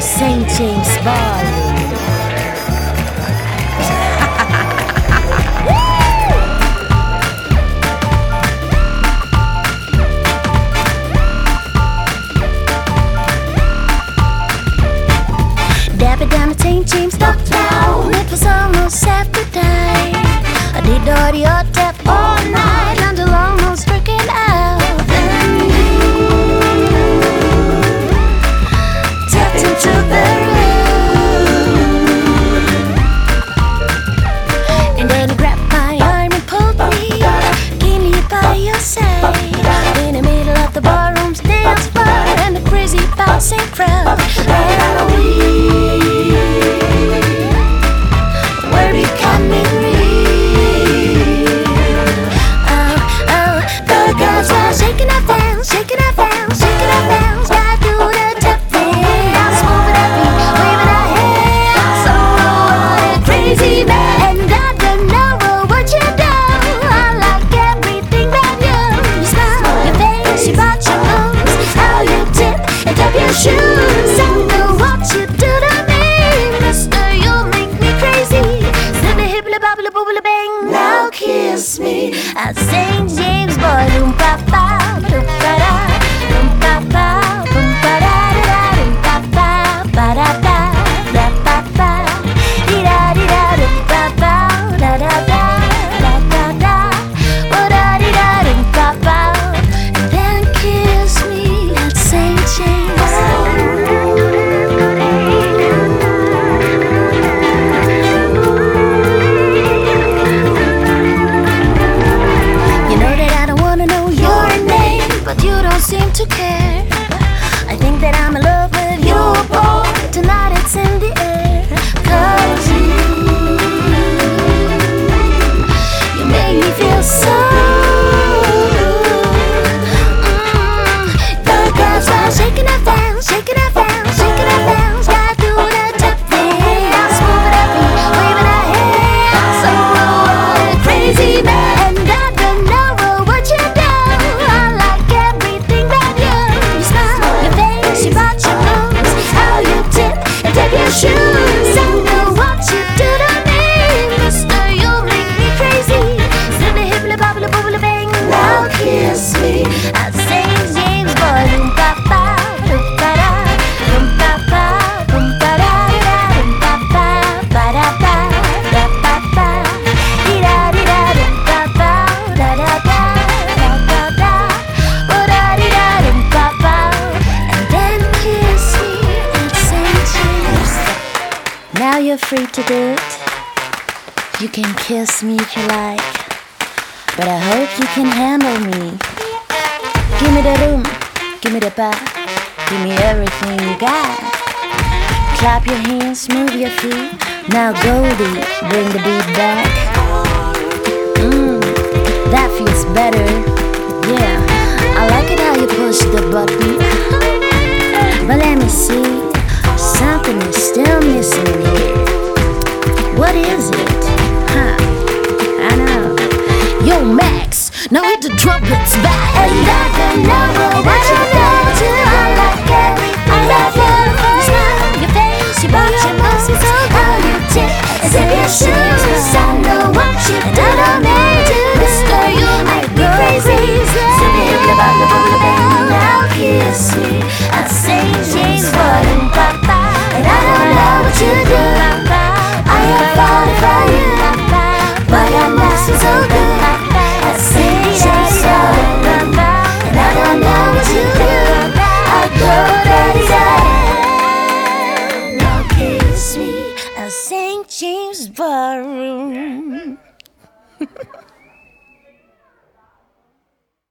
St. James Ballroom. Dappy down at St. James Downtown. It was almost after time. I did all the hot tap all night until almost freaking out. Then you tapped into the room, and then you grabbed my arm and pulled me, keep me by your side in the middle of the ballroom's dance floor and the crazy bouncing crowd. And we were becoming real. Oh, oh, the girls were shaking their fans, shaking their fans, shaking their fans. Yeah, do the tap dance, moving their feet, waving their hands. Oh, what a crazy man! And I don't know what you do. I like everything that you smile, your face, you bought your moves, how you tip and tap your shoes. I know what you do to me, mister, you make me crazy. Send the hibbly bobbly bobbly bang. Now kiss me at St. James Ballroom. Pa pa, dum pa da, dum pa pa, dum pa da da, dum pa pa, ba da da, da pa pa, di da dum pa pa, da da da, da da da, ba da dum pa pa, and then kiss me at St. James. You know that I don't wanna know your name, but you don't seem to care. I think that I'm in love with you, boy. Tonight it's in the air. 'Cause you make me feel so the girls were shaking their fans, shaking their fans, shaking their fans. Yeah, do the tap dance, moving their feet, waving their hands. Oh, what a crazy man! And I don't know what you do. I like everything that you smile, your face, you bought your moves, how you tip and tap your shoes. I know what you do to me, mister, you make me crazy. Send the hibbly bobbly bobbly bang. Now kiss me at St. James Ballroom. Pa pa, dum pa da, dum pa pa, dum pa da da, dum pa pa, ba da da, da pa pa, di da dum pa pa, da da da, da da da, ba da dum pa pa, and then kiss me at St. James. Now you're free to do it. You can kiss me if you like, but I hope you can handle me. Give me the room, give me the bar, give me everything you got. Clap your hands, move your feet. Now Goldie, bring the beat back. That feels better. Yeah, I like it how you push the button. But let me see, something is still missing here. What is it? Huh? I know. Yo, Max, now hit the trumpets back. And I don't know what you do. I like everything that you smile, your face, you bought your moves, how you tip and tap your shoes. I know what you do to me, mister, you make me crazy. Send me the bubble bubble bang. Now kiss me at St. James Ballroom. Pa pa, and I don't know what you do. I am falling for you, but I'm asking so good at St. James Ballroom. And I don't know what you do. I go anytime. Now kiss me at St. James Ballroom.